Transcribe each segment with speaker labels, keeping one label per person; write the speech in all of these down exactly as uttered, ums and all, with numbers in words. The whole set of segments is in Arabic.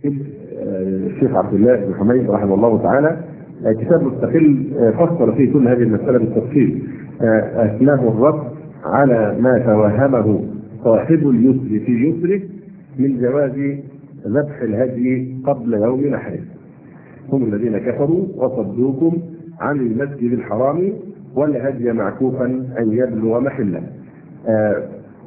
Speaker 1: الشيخ عبد الله بن حميد رحمه الله تعالى كتاب مستقل فصل فيه كل هذه المسألة بالتفصيل، أسماه الرد على ما توهمه صاحب اليسر في يسره من جواز ذبح الهدي قبل يوم نحره. هم الذين كفروا وصدوكم عن المسجد الحرام والهدي معكوفا أن يبلغ محله. آه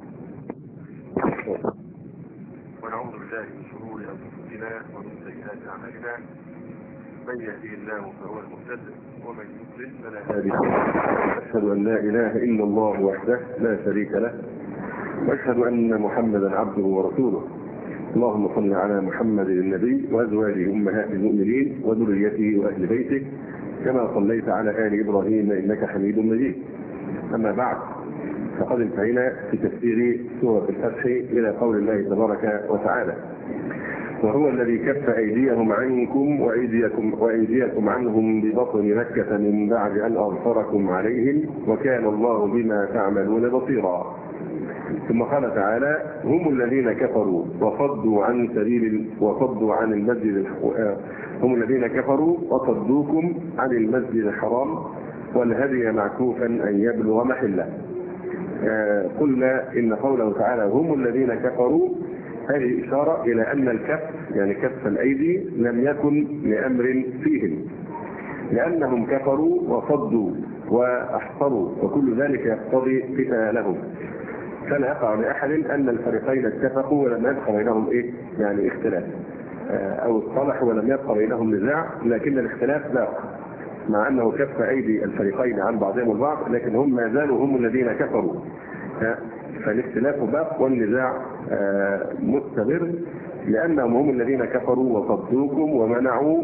Speaker 2: ونعوذ بالله من شرور انفسنا ومن سيئات اعمالنا، من يهده الله فهو المهتد ومن يضلل فلا هادي له. اشهد ان لا اله الا الله وحده لا شريك له، واشهد ان محمدا عبده ورسوله. اللهم صل على محمد النبي وازواجه امهات المؤمنين وذريته واهل بيته كما صليت على ال ابراهيم انك حميد مجيد. اما بعد، فقد انتهينا في تفسير سورة الفتح إلى قول الله تبارك وتعالى: وهو الذي كف أيديهم عنكم وأيديكم, وأيديكم عنهم ببطن مكة من بعد أن أظفركم عليهم وكان الله بما تعملون بصيرا. ثم قال تعالى: هم الذين كفروا وصدوا عن سبيل وصدوا عن المسجد هم الذين كفروا وصدوكم عن المسجد الحرام والهدي معكوفا أن يبلغ محله. آه قلنا إن قوله تعالى هم الذين كفروا هذه إشارة إلى أن الكف يعني كف الأيدي لم يكن لأمر فيهم، لأنهم كفروا وصدوا وأحصروا وكل ذلك يقتضي قتالهم، فلا يقع لأحد أن الفريقين اتفقوا ولم يبقى بينهم إيه يعني اختلاف، آه أو اصطلحوا ولم يبقى بينهم نزاع، لكن الاختلاف باق مع أنه كف أيدي الفريقين عن بعضهم البعض، لكن هم ما زالوا هم الذين كفروا، فالاختلاف باق والنزاع مستمر، لأنهم هم الذين كفروا وصدوكم ومنعوا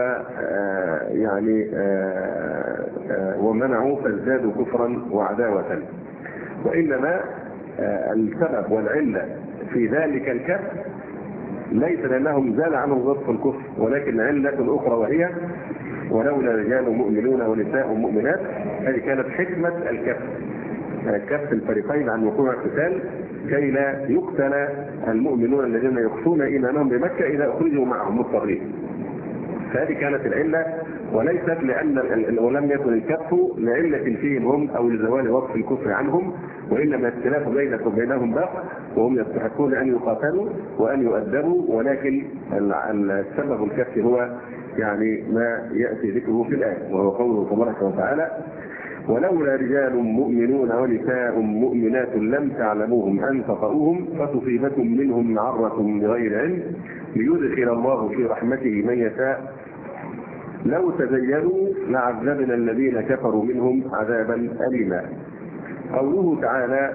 Speaker 2: ويعني ومنعوا فازدادوا كفرا وعداوة. وإنما السبب والعلة في ذلك الكف ليس لأنهم زال عنهم غضب الكفر، ولكن علة أخرى وهي ولولا رجال مؤمنون ونساء مؤمنات. هذه كانت حكمة الكف، كف الفريقين عن وقوع القتال كي لا يقتل المؤمنون الذين يخفون إيمانهم بمكة إذا أخرجوا معهم مضطرين. فهذه كانت العلة، وليست لأن ولم يكن الكف لعلة فيهم هم أو لزوال وصف الكفر عنهم، وإنما اختلاف بينكم وبينهم باق، وهم يستحقون أن يقاتلوا وأن يؤدبوا، ولكن السبب الكف هو يعني ما يأتي ذكره في الآية، وهو قوله تبارك وتعالى: ولولا رجال مؤمنون ونساء مؤمنات لم تعلموهم أن تطؤوهم فتصيبكم منهم معرة بغير علم ليدخل الله في رحمته من يشاء لو تزينوا لعذبنا الذين كفروا منهم عذابا أليما. قوله تعالى: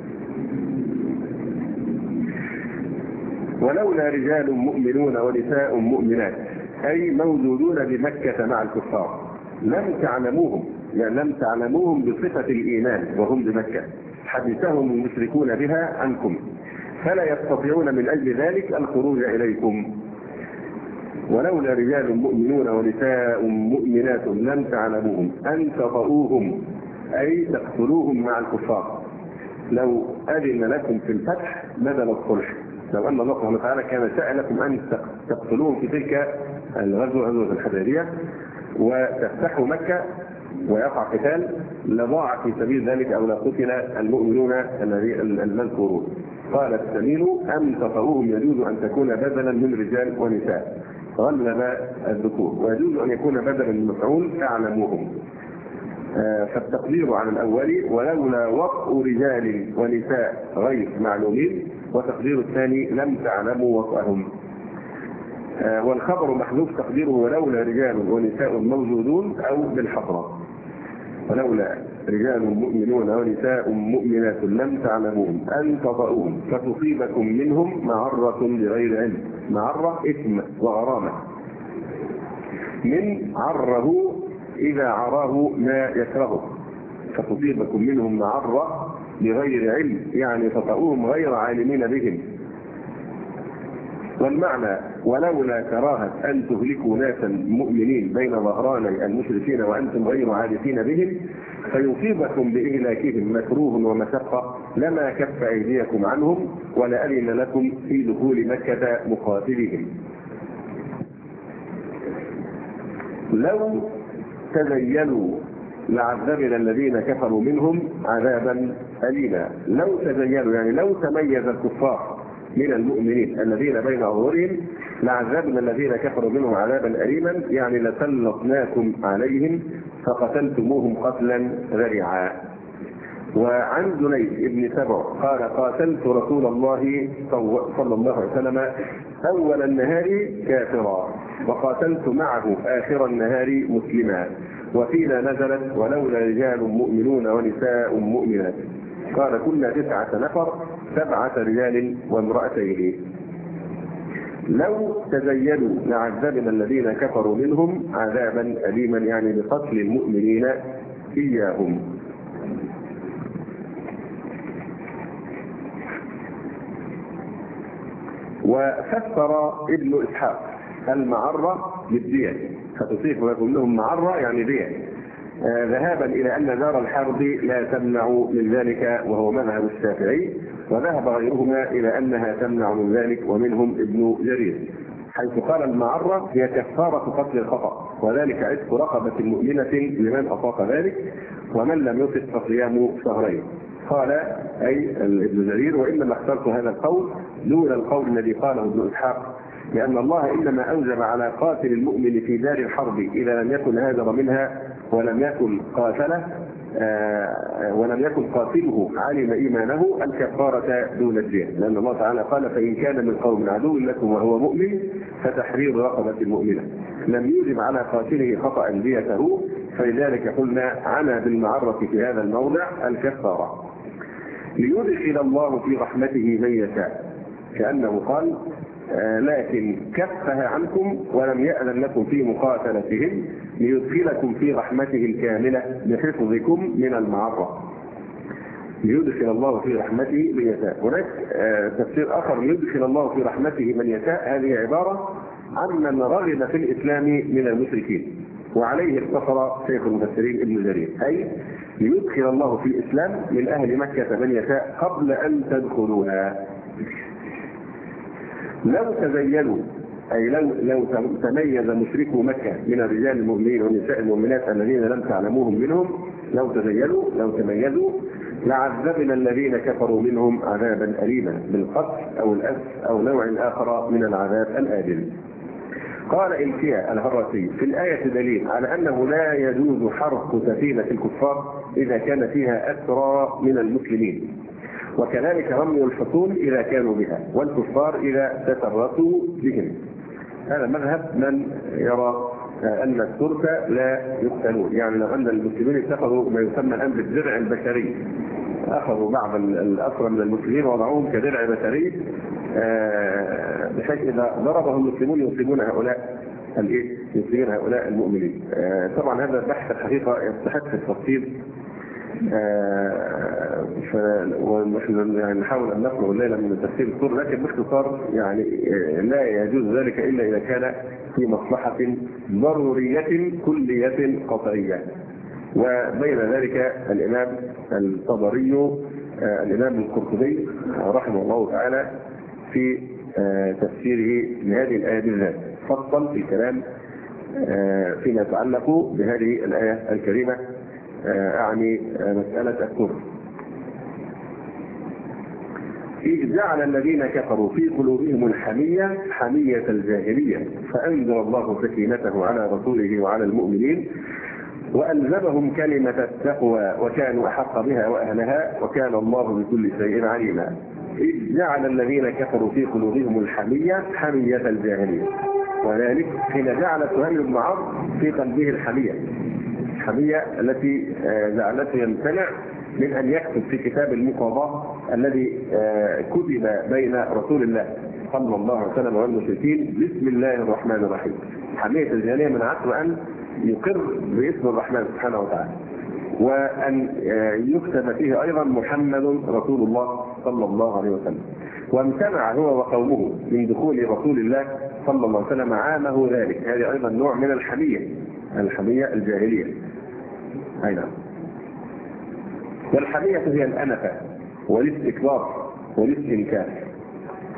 Speaker 2: ولولا رجال مؤمنون ونساء مؤمنات، أي موجودون بمكة مع الكفار، لم تعلموهم يعني لم تعلموهم بصفة الإيمان وهم بمكة، حدثهم المشركون بها عنكم، فلا يستطيعون من أجل ذلك الخروج إليكم. ولولا رجال مؤمنون ونساء مؤمنات لم تعلموهم أن تطؤوهم، أي تقتلوهم مع الكفار، لو أذن لكم في الفتح بدل الصلح، لو أن الله سبحانه وتعالى كان شاء لكم أن تقتلوهم في تلك الغزوة غزوة الحديبية وتفتحوا مكة ويقع قتال، لضاع في سبيل ذلك أو لقتل المؤمنون المذكورون. قال السمين أم تطؤوهم يجوز أن تكون بدلا من رجال ونساء، غلب الذكور، ويجوز أن يكون بدلا من مفعول تعلموهم. آه فالتقدير على الأول ولولا وطء رجال ونساء غير معلومين، وتقدير الثاني لم تعلموا وطئهم. آه والخبر محذوف تقديره ولولا رجال ونساء موجودون أو بالحضرة. ولولا رجال مؤمنون ونساء مؤمنات لم تعلموهم أن تطؤوهم فتصيبكم منهم معرة بغير علم. معرة إثم وغرامة، من عره إذا عراه ما يكرهه، فتصيبكم منهم معرة بغير علم يعني تطؤوهم غير عالمين بهم. والمعنى ولولا كراهة أن تهلكوا ناسا مؤمنين بين ظهراني المشركين وأنتم غير عارفين بهم فيصيبكم بإهلاكهم مكروه ومشقة لما كف أيديكم عنهم ولأذن لكم في دخول مكة مقاتلهم. لو تزينوا لعذبنا الذين كفروا منهم عذابا أليما. لو تزينوا يعني لو تميز الكفار من المؤمنين الذين بين أظهرهم لعذبنا الذين كفروا منهم عذابا أليما، يعني لسلطناكم عليهم فقتلتموهم قتلا ذريعا. وعن جنيد بن سبع قال قاتلت رسول الله صلى الله عليه وسلم أول النهار كافرا وقاتلت معه آخر النهار مسلما، وفينا نزلت ولولا رجال مؤمنون ونساء مؤمنات. قال كنا تسعة نفر سبعة رجال وامرأتين. لو تزينوا لعذبنا الذين كفروا منهم عذابا أليما، يعني بقتل المؤمنين إياهم. وفسر ابن إسحاق المعرة بالدية، فتصيب ويقول لهم معرة يعني دية، آه ذهابا إلى أن دار الحرب لا تمنع من ذلك وهو مذهب الشافعي، وذهب غيرهما إلى أنها تمنع من ذلك ومنهم ابن جرير، حيث قال المعرة هي كفارة قتل الخطأ، وذلك عتق رقبة مؤمنة لمن أطاق ذلك، ومن لم يطق فصيام شهرين. قال أي ابن جرير وإنما اخترت هذا القول دون القول الذي قاله ابن إسحاق، لأن الله إنما أوجب على قاتل المؤمن في دار الحرب إذا لم يكن هاجر منها ولم يكن قاتله آه ولم يكن قاتله علم إيمانه الكفارة دون الدية، لأن الله تعالى قال فإن كان من قوم عدو لكم وهو مؤمن فتحرير رقبة مؤمنة، لم يوجب على قاتله خطأ ديته، فلذلك قلنا عنا بالمعرة في هذا الموضع الكفارة. ليدخل الله في رحمته من يشاء، كأنه قال آه لكن كفها عنكم ولم يأذن لكم في مقاتلتهم ليدخلكم في رحمته الكاملة بحفظكم من المعرة. ليدخل الله في رحمته من يشاء. هناك آه تفسير آخر ليدخل الله في رحمته من يشاء، هذه عبارة عن من رغب في الإسلام من المشركين، وعليه اقتصر شيخ المفسرين ابن جرير، أي ليدخل الله في الإسلام من أهل مكة من يشاء قبل أن تدخلوها. لو تزينوا أي لو لو تميز مشركو مكة من الرجال المؤمنين والنساء المؤمنات الذين لم تعلموهم منهم، لو تزينوا لو تميزوا لعذبنا الذين كفروا منهم عذابا أليما بالقتل أو الأسر أو نوع آخر من العذاب الآجل. قال إلكيا الهراسي في الآية دليل على أنه لا يجوز حرق سفينة الكفار إذا كان فيها أسرى من المسلمين، وكذلك رمي الحصون إذا كانوا بها، والكفار إذا تسرسوا بهم. هذا مذهب من يرى أن الترك لا يقتلون، يعني لو أن المسلمين اتخذوا ما يسمى الآن بالدرع البشري، أخذوا بعض الأسرى من المسلمين وضعوهم كدرع بشري بحيث إذا ضربهم المسلمون يصيبون هؤلاء الإيه؟ يصيبون هؤلاء المؤمنين. طبعا هذا بحث الحقيقة يستحق التفصيل، ونحن يعني نحاول ان نقرأ الليله من تفسير السور، لكن باختصار يعني لا يجوز ذلك الا اذا كان في مصلحه ضروريه كليه قطعيه. وبين ذلك الامام الطبري الامام القرطبي رحمه الله تعالى في تفسيره لهذه الايه بالذات فصل في كلام فيما يتعلق بهذه الايه الكريمه، أعني مسألة الكفر. إذ جعل الذين كفروا في قلوبهم الحمية حمية الجاهلية فأنزل الله سكينته على رسوله وعلى المؤمنين وألزمهم كلمة التقوى وكانوا أحق بها وأهلها وكان الله بكل شيء عليما. إذ جعل الذين كفروا في قلوبهم الحمية حمية الجاهلية، وذلك حين جعل سهيل بن عمرو في قلبه الحمية الحمية التي جعلته يمتنع من أن يكتب في كتاب المقاضاة الذي كتب بين رسول الله صلى الله عليه وسلم والمشركين بسم الله الرحمن الرحيم. حمية الجاهلية منعته أن يقر باسم الرحمن سبحانه وتعالى، وأن يكتب فيه أيضا محمد رسول الله صلى الله عليه وسلم، وامتنع هو وقومه من دخول رسول الله صلى الله عليه وسلم عامه ذلك. هذه أيضا نوع من الحمية الحمية الجاهلية. أي نعم. والحمية هي الأنفة والاستكبار والاستنكار.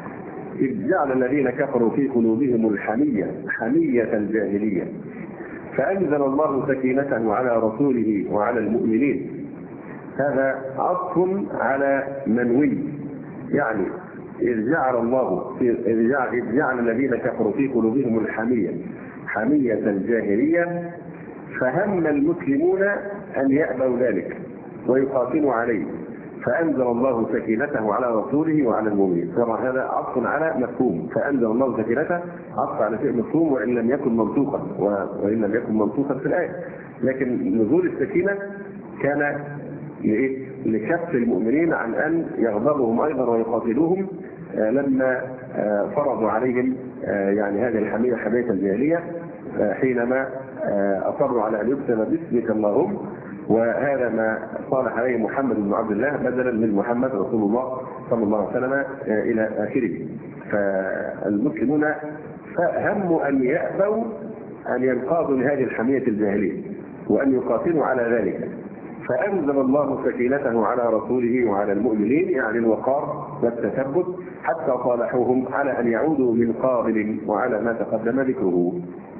Speaker 2: إذ جعل الذين كفروا في قلوبهم الحمية حمية الجاهلية
Speaker 1: فأنزل الله سكينته على رسوله وعلى المؤمنين. هذا عطف على منوي، يعني إذ جعل الله إذ جعل, إذ جعل الذين كفروا في قلوبهم الحمية حمية الجاهلية، فهم المسلمون أن يأبوا ذلك ويقاتلوا عليه، فأنزل الله سكينته على رسوله وعلى المؤمنين. طبعا هذا عطف على مفهوم، فأنزل الله سكينته عطف على شيء مفهوم وإن لم يكن منطوقا، وإن لم يكن منطوقا في الآية، لكن نزول السكينة كان لكف المؤمنين عن أن يغضبهم أيضا ويقاتلوهم لما فرضوا عليهم يعني هذه الحمية حمية الجاهلية، حينما أصروا على أن يكتب باسمك اللهم، وهذا ما صالح عليه محمد بن عبد الله بدلا من محمد رسول الله صلى الله عليه وسلم إلى آخره. فالمسلمون هموا أن يأبوا أن ينقادوا لهذه الحمية الجاهلية وأن يقاتلوا على ذلك، فأنزل الله سكينته على رسوله وعلى المؤمنين، يعني الوقار والتثبت، حتى صالحوهم على أن يعودوا من قابل وعلى ما تقدم ذكره.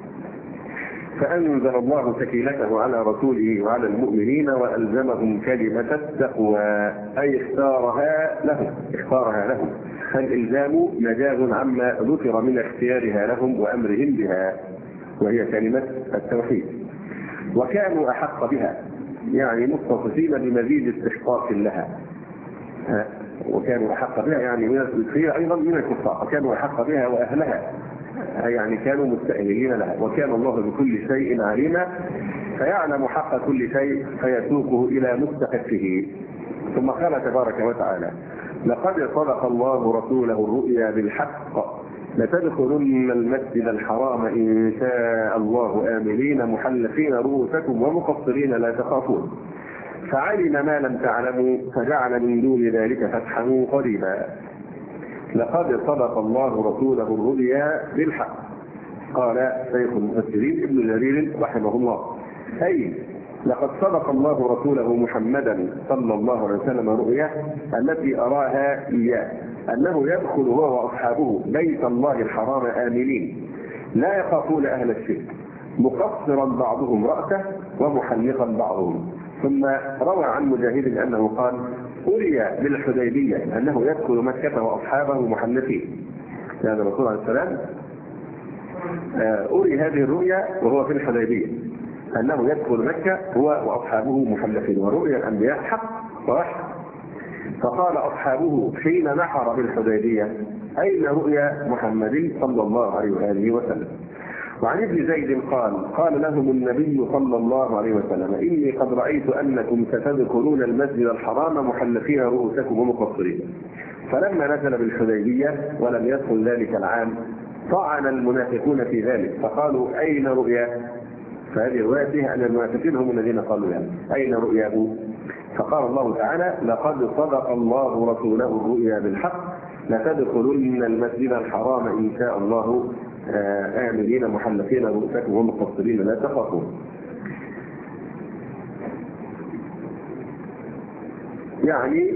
Speaker 1: فأنزل الله سكينته على رسوله وعلى المؤمنين وألزمهم كلمة التقوى، أي اختارها لهم اختارها لهم فالإلزام مجاز عما ذكر من اختيارها لهم وأمرهم بها، وهي كلمة التوحيد. وكانوا أحق بها، يعني متصفين بمزيد استحقاق لها، وكانوا أحق بها يعني هي أيضا من الكفار، وكانوا أحق بها وأهلها، يعني كانوا مستأهلين لها. وكان الله بكل شيء عليما، فيعلم حق كل شيء فيسوقه إلى مستحقه. ثم قال تبارك وتعالى: لقد صدق الله رسوله الرؤيا بالحق لتدخلن المسجد الحرام إن شاء الله آمنين محلقين رؤوسكم ومقصرين لا تخافون، فعلم ما لم تعلموا فجعل من دون ذلك فتحا قريبا. لقد صدق الله رسوله الرؤيا بالحق. قال شيخ المفسرين ابن جرير رحمه الله: أي لقد صدق الله رسوله محمدا صلى الله عليه وسلم رؤيا التي أراها إياه أنه يدخل هو وأصحابه بيت الله الحرام آمنين لا يخافون أهل الشرك، مقصرا بعضهم رأسه ومحلقا بعضهم. ثم روى عن مجاهد أنه قال: أري بالحديبية أنه يدخل مكة وأصحابه محلقين. يعني الرسول عليه السلام أري هذه الرؤيا وهو في الحديبية أنه يدخل مكة هو وأصحابه محلقين، ورؤيا الأنبياء حق ووحي. فقال أصحابه حين نحر بالحديبية: أين رؤيا محمد صلى الله عليه وآله وسلم؟ وعن ابن زيد قال: قال لهم النبي صلى الله عليه وسلم: إني قد رأيت أنكم ستدخلون المسجد الحرام محلقين رؤوسكم ومقصرين. فلما نزل بالحديبية ولم يدخل ذلك العام طعن المنافقون في ذلك، فقالوا: أين رؤيا؟ فهذه الرواية فيها أن المنافقين هم الذين قالوا يعني أين رؤياه؟ فقال الله تعالى: لقد صدق الله رسوله الرؤيا بالحق لتدخلن المسجد الحرام إن شاء الله آمنين محلقين رؤوسكم ومقصرين لا تخافون. يعني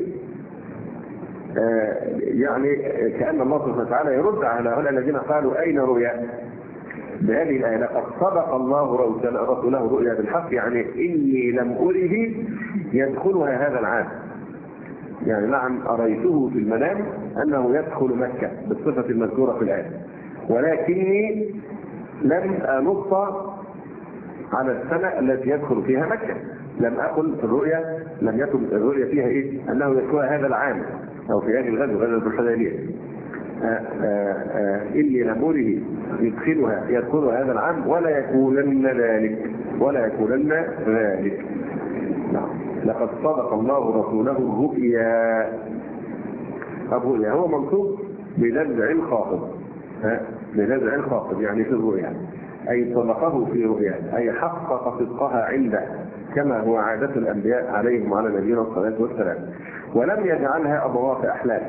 Speaker 1: يعني كأن الله سبحانه وتعالى يرد على هؤلاء الذين قالوا أين رؤيا بهذه الآية: لقد صدق الله رسوله الرؤيا بالحق، يعني إني لم أره يدخلها هذا العام. يعني نعم أريته في المنام أنه يدخل مكة بالصفة المذكورة في الآية، ولكني لم أنص على السنة التي يدخل فيها مكة. لم أقل في الرؤيا، لم يكن الرؤيا فيها إيه؟ أنه يدخلها هذا العام أو في هذه الغزوة غزوة الحديبية. إني لم أره يدخلها يدخلها هذا العام ولا يكونن ذلك ولا يكونن ذلك. نعم. لقد صدق الله رسوله الرؤيا. الرؤيا هو منصوب بنزع الخاطب، بنزع الخاطب يعني في الرؤيا، أي صدقه في رؤيا، أي حقق صدقها عنده كما هو عادة الأنبياء عليهم وعلى نبينا الصلاة والسلام، ولم يجعلها أضواء أحلام.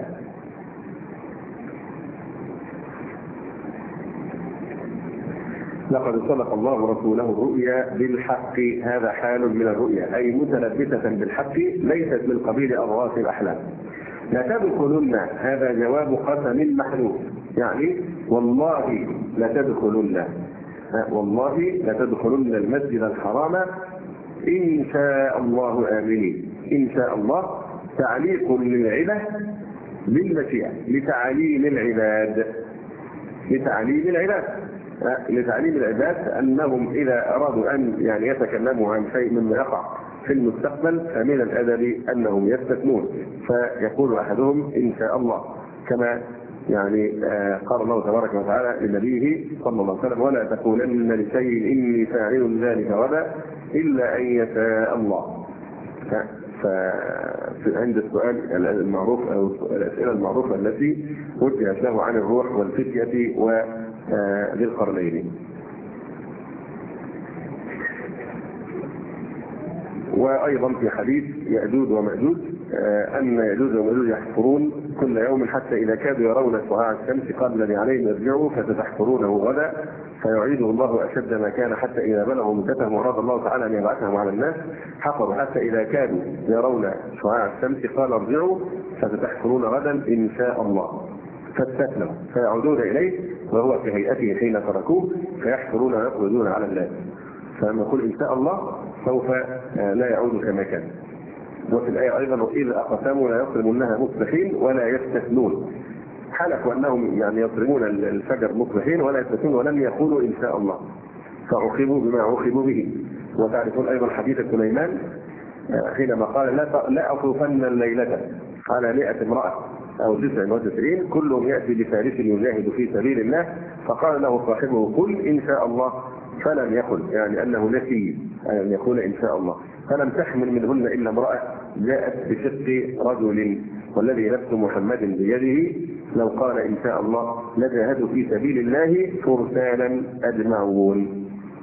Speaker 1: لقد صدق الله رسوله الرؤيا بالحق، هذا حال من الرؤيا أي متلبسة بالحق ليست من قبيل أضغاث الأحلام. لتدخلن هذا جواب قسم محذوف، يعني والله لتدخلن، والله لتدخلن المسجد الحرام إن شاء الله آمنين. إن شاء الله تعليق للعلة بالمشيئة لتعليم العباد لتعليم العباد لتعليم العباد أنهم إذا أرادوا أن يعني يتكلموا عن شيء مما يقع في المستقبل فمن الأدب أنهم يستثنون، فيقول أحدهم إن شاء الله، كما يعني قال الله تبارك وتعالى لنبيه صلى الله عليه وسلم: ولا تقولن لشيء إني فاعل ذلك غدا إلا أن يشاء الله. فعند السؤال المعروف أو الأسئلة المعروفة التي وجهت له عن الروح والفتية وذي القرنين. وأيضا في حديث يأجوج ومأجوج أن يأجوج ومأجوج يحفرون كل يوم حتى إذا كادوا يرون شعاع الشمس قال الذي عليهم يرجعوا فتتحفرونه غدا فيعيده الله أشد ما كان حتى إذا بلغوا مدتهم وأراد الله تعالى أن يبعثهم على الناس حفروا حتى إذا كادوا يرون شعاع الشمس قال ارجعوا فتتحفرون غدا إن شاء الله فاستسلموا فيعودون إليه وهو في هيئته حين تركوه فيحفرون ويقبضون على الناس. فلما يقول إن شاء الله سوف لا يعود كما كان. وفي الآية أيضا: وإذ أقسموا لا يصرمونها مصبحين ولا يستثنون. حلفوا أنهم يعني يصرمون الفجر مصبحين ولا يستثنون ولم يقولوا إن شاء الله فعوقبوا بما عوقبوا به. وتعرفون أيضا حديث سليمان حينما قال: لا لا أطوفن الليلة على مئة امرأة أو تسع وتسعين كلهم يأتي بثالث يجاهد في سبيل الله فقال له صاحبه: قل إن شاء الله فلم يقل، يعني أنه نسي أن يقول إن شاء الله. فلم تحمل منهن إلا امرأة جاءت بشق رجل والذي نفس محمد بيده لو قال إن شاء الله لجاهدوا في سبيل الله فرسانا أجمعون.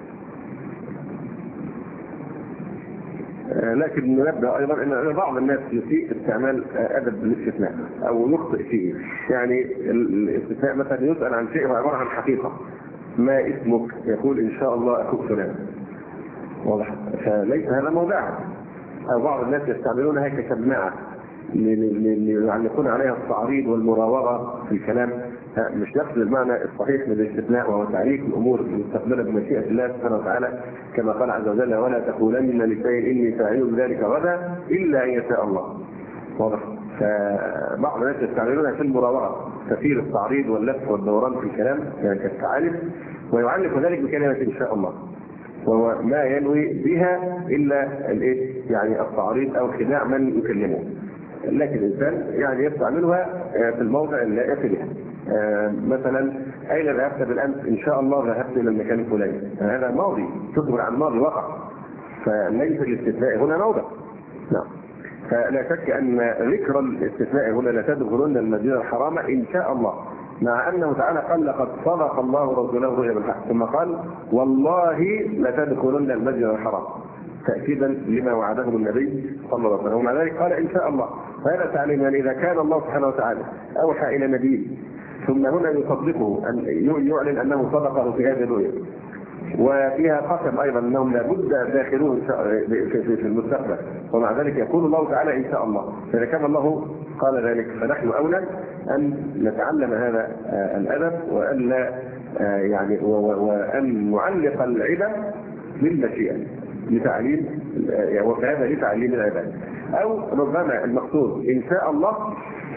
Speaker 1: لكن ننبه أيضا أن بعض الناس يسيء استعمال أدب الاستثناء أو يخطئ فيه. يعني الاستثناء مثلا يسأل عن شيء عبارة عن حقيقة: ما اسمك؟ يقول إن شاء الله أخوك فلان. واضح؟ فليس هذا موضعها. أو بعض الناس يستعملونها كشماعة ليعلقون عليها التعريض والمراوغة في الكلام، مش نفس المعنى الصحيح من الاستثناء وهو تعليق الأمور المستقبلة بمشيئة الله سبحانه وتعالى كما قال عز وجل: ولا تقولن لشيء إني فاعل ذلك غدا إلا أن يشاء الله. واضح؟ فبعض الناس يستعملونها في المراوغة تثير التعريض واللف والدوران في الكلام يعني كالتعالف، ويعلق ذلك بكلمة إن شاء الله وهو ما ينوي بها إلا الإيه؟ يعني التعريض أو خداع من يكلمه. لكن الإنسان يعني يستعملها في الموضع اللائق بها. مثلا: أين ذهبت بالأمس؟ إن شاء الله ذهبت إلى المكان الفلاني. هذا ماضي تخبر عن ماضي وقع، فليس الاستثناء هنا موضع. نعم. فلا شك أن ذكر الاستثناء هنا لا تدخلن المسجد الحرام إن شاء الله، مع أنه تعالى قال: لقد صدق الله رسوله الرؤيا بالحق، ثم قال: والله لتدخلن المسجد الحرام، تأكيدا لما وعدهم النبي صلى الله عليه وسلم. ومع ذلك قال إن شاء الله. فهذا تعليم يعني إذا كان الله سبحانه وتعالى أوحى إلى نبيه ثم هنا يصدقه أن يعلن أنه صدقه في هذه الرؤيا، وفيها قسم أيضا أنهم لابد داخلون في المستقبل، ومع ذلك يقول الله تعالى إن شاء الله. فإذا كان الله قال ذلك فنحن أولى أن نتعلم هذا الأدب وأن يعني وأن نعلق العبادة بالمشيئة لتعليم، وهذا لتعليم العباد. أو ربما المقصود إن شاء الله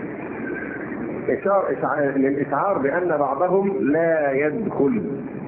Speaker 1: إشار للإشعار بأن بعضهم لا يدخل،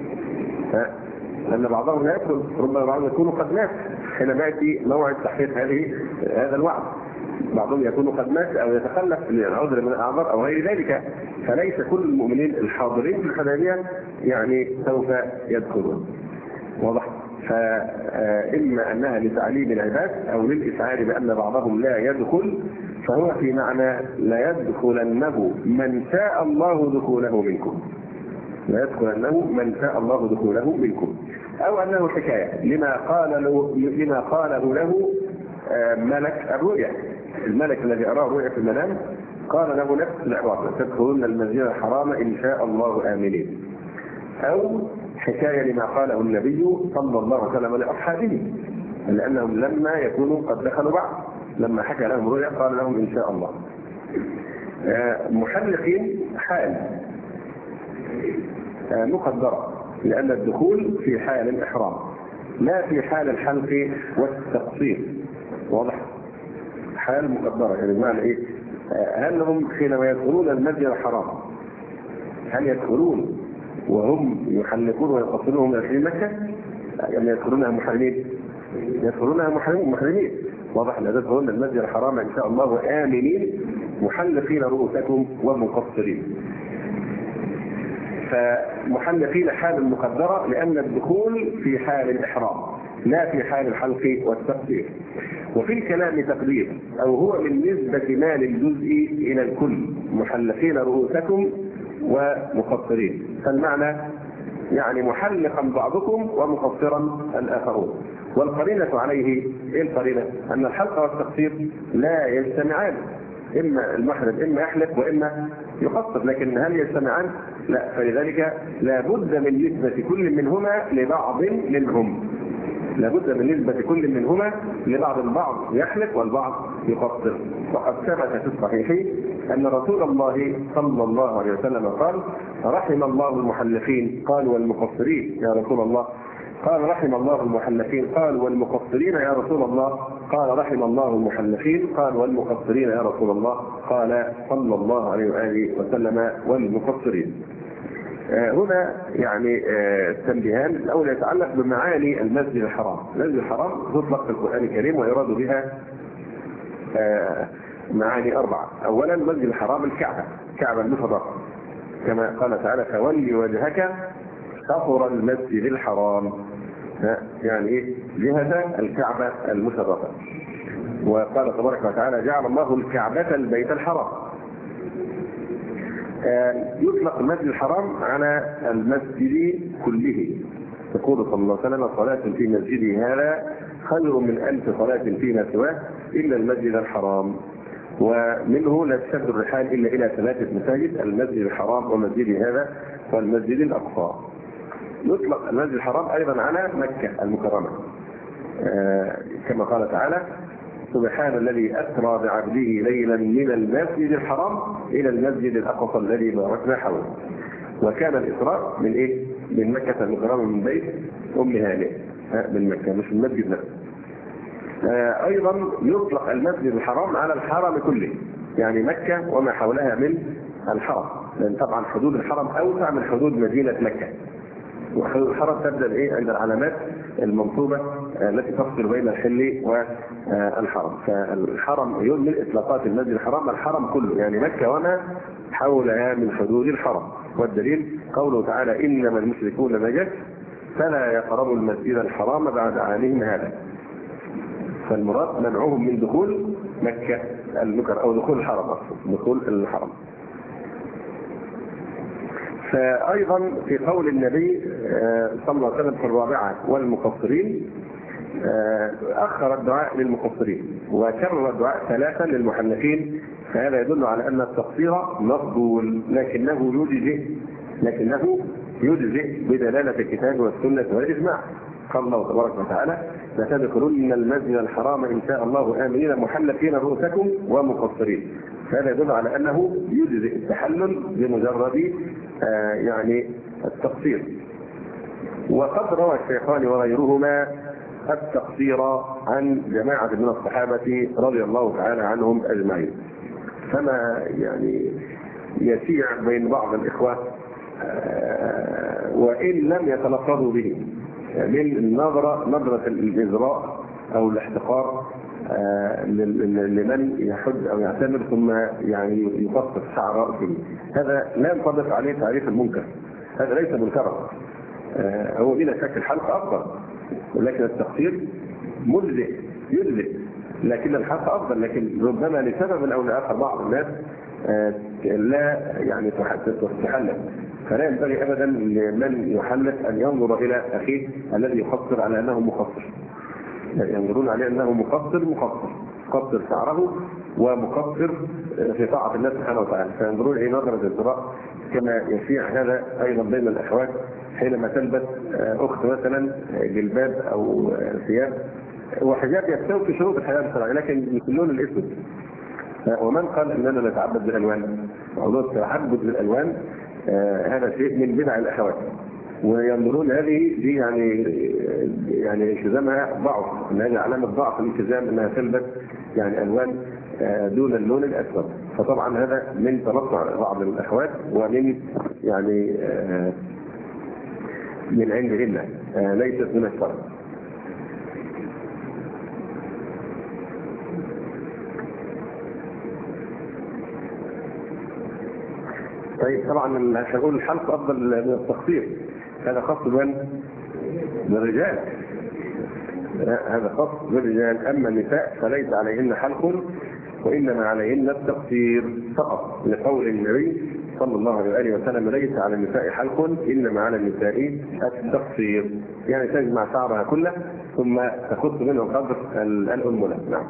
Speaker 1: لأن بعضهم لا يدخل، ربما بعضهم يكونوا قد مات حينما يأتي موعد تحقيق هذه هذا الوعد، بعضهم يكونوا قد مات أو يتخلف لعذر من الأعذار أو غير ذلك. فليس كل المؤمنين الحاضرين في الحديبية يعني سوف يدخلون. واضح؟ فإما أنها لتعليم العباد أو للإشعار بأن بعضهم لا يدخل، فهو في معنى لا يدخلنه من شاء الله دخوله منكم، لا يدخلنه من شاء الله دخوله منكم. أو أنه حكاية لما قال له لما قاله له ملك الرؤيا، الملك الذي أراه الرؤيا في المنام قال له نفس العبارة: تدخلون المسجد الحرام إن شاء الله آمنين. أو حكاية لما قاله النبي صلى الله عليه وسلم لأصحابه، لأنهم لما يكونوا قد دخلوا بعض لما حكى لهم رؤيا قال لهم إن شاء الله. محلقين حال مقدرة لأن الدخول في حال الإحرام لا في حال الحلق والتقصير. واضح؟ حال مقدرة، يعني بمعنى إيه؟ هل هم حينما يدخلون المسجد الحرام هل يدخلون وهم يحلقون ويقصرون في مكة؟ يعني يدخلونها محرمين؟ يدخلونها محرمين. واضح؟ لا تدخلون المسجد الحرام إن شاء الله آمنين محلقين رؤوسكم ومقصرين. فمحلقين حال مقدرة لأن الدخول في حال الإحرام لا في حال الحلق والتقصير. وفي الكلام تقدير أو هو من نسبة ما للجزء إلى الكل، محلقين رؤوسكم ومقصرين، فالمعنى يعني محلقا بعضكم ومقصرا الآخرون. والقرينة عليه إيه القرينة؟ أن الحلق والتقصير لا يجتمعان، إما المحرم إما يحلق وإما يقصر، لكن هل يجتمعان؟ لا. فلذلك لا بد من نسبة كل منهما لبعض منهم، لا بد من نسبة كل منهما لبعض، البعض يحلق والبعض يقصر. وقد ثبت في الصحيح أن رسول الله صلى الله عليه وسلم قال: رحم الله المحلقين. قال: والمقصرين يا رسول الله؟ قال: رحم الله المحلقين. قال: والمقصرين يا رسول الله؟ قال: رحم الله المحلقين. قال: والمقصرين يا رسول الله؟ قال صلى الله عليه وآله وسلم: والمقصرين. آه هنا يعني آه تنبيهان. الأول يتعلق بمعاني المسجد الحرام. المسجد الحرام تطلق في القرآن الكريم ويراد بها آه معاني أربعة. أولا المسجد الحرام الكعبة، الكعبة المشرفة، كما قال تعالى: فولي وجهك شطر المسجد الحرام، يعني ايه؟ جهة الكعبة المشرفة. وقال تبارك وتعالى: جعل الله الكعبة البيت الحرام. آه يطلق المسجد الحرام على المسجد كله. يقول صلى الله عليه وسلم: صلاة في مسجدي هذا خير من ألف صلاة فيما سواه إلا المسجد الحرام. ومنه لا تشد الرحال إلا إلى ثلاثة مساجد: المسجد الحرام ومسجدي هذا والمسجد الأقصى. يطلق المسجد الحرام أيضا على مكة المكرمة، آه كما قال تعالى: سبحان الذي أسرى بعبده ليلا من المسجد الحرام إلى المسجد الأقصى الذي باركنا حوله. وكان الإسراء من إيه؟ من مكة المكرمة، من بيت أم هانئ، من مكة، مش من المسجد نفسه. آه أيضا يطلق المسجد الحرام على الحرم كله، يعني مكة وما حولها من الحرم، لأن طبعا حدود الحرم أوسع من حدود مدينة مكة. والحرم تبدأ إيه؟ عند العلامات المنصوبة التي تفصل بين الحل والحرم. فالحرم يوم من إطلاقات المسجد الحرام الحرم كله، يعني مكة وما حولها من حدود الحرم. والدليل قوله تعالى: إنما المشركون نجس فلا يقربوا المسجد الحرام بعد عامهم هذا. فالمراد منعهم من دخول مكة المكر أو دخول الحرم أصلا، دخول الحرم. فأيضا في قول النبي صلى الله عليه وسلم في الرابعة: والمقصرين، أخر الدعاء للمقصرين وكرر الدعاء ثلاثا للمحلقين. فهذا يدل على أن التقصير مقبول، لكنه يجزئ لكنه يجزئ بدلالة الكتاب والسنة والإجماع. قال الله تبارك وتعالى: لتدخلن المسجد الحرام إن شاء الله آمنين محلقين رؤوسكم ومقصرين. فهذا يدل على أنه يجزئ التحلل بمجرد آه يعني التقصير. وقد روى الشيخان وغيرهما التقصير عن جماعة من الصحابة رضي الله تعالى عنهم أجمعين. فما يعني يسيع بين بعض الإخوة آه وإن لم يتلفظوا به من النظرة نظرة الإزراء أو الاحتقار آه لمن يحج أو يعتمر ثم يعني يقصر شعر رأسه. هذا لا ينطبق عليه تعريف المنكر، هذا ليس منكرا. آه هو بلا شك الحلق أفضل، ولكن التقصير مجزئ يجزئ، لكن الحلق أفضل. لكن ربما لسبب أو لآخر بعض الناس آه لا يعني تحلق، فلا ينبغي أبدا لمن يحلق أن ينظر إلى أخيه الذي يقصر على أنه مقصر، ينظرون عليه أنه مقصر مقصر قصر شعره ومقصر في طاعة الله سبحانه وتعالى، فينظرون إلى نظرة الزراء. كما يشيع هذا أيضا بين الأخوات حينما تلبس أخت مثلا جلباب أو ثياب وحجاب يستوي في شروط الحياة الشرعية، لكن يكلون الاسود. ومن قال أننا نتعبد بالألوان؟ موضوع التعبد بالألوان آه هذا شيء من بدع الأخوات. وينظرون هذه دي يعني يعني التزامها ضعف، ان هذه علامه ضعف الالتزام انها تلبس يعني الوان دون اللون الاسود. فطبعا هذا من تنطع بعض الاخوات ومن يعني من عندهن، ليست من الشرع. طيب طبعا هنقول الحلق افضل من التقصير، هذا خاص من بالرجال، هذا خاص بالرجال. اما النساء فليس عليهن حلق وانما عليهن التقصير فقط، لقول النبي صلى الله عليه وسلم ليس على النساء حلق انما على النساء التقصير، يعني تجمع شعرها كله ثم تخص منه قدر الانمله. نعم.